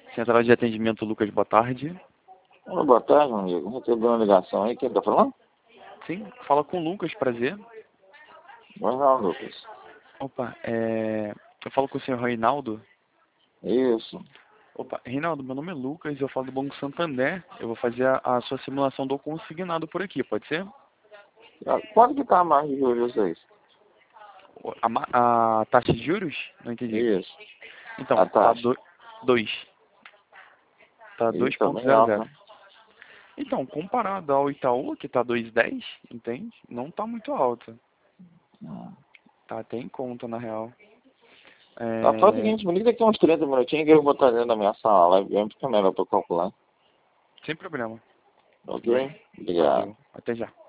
Central de atendimento, Lucas, boa tarde. Olá, boa tarde, meu amigo. Recebi uma ligação aí. Quem tá falando? Sim, fala com o Lucas, prazer. Mas não, Lucas. Opa, eu falo com o senhor Reinaldo. Isso. Opa, Reinaldo, meu nome é Lucas, eu falo do Banco Santander. Eu vou fazer a sua simulação do consignado por aqui, pode ser? Quanto que tá a margem de juros vocês? A taxa de juros? Não entendi. Isso. Então, A tá taxa. 2. Tá Isso, tá bem alta. 2,00. Então, comparado ao Itaú, que tá 2,10, entende? Não tá muito alta. Tá até em conta, na real. Faz o seguinte, me liga daqui uns 30 minutinhos que eu vou estar dentro da minha sala. Aí fica melhor pra eu calcular. Sem problema. Ok? Tudo bem? Obrigado. Valeu. Até já.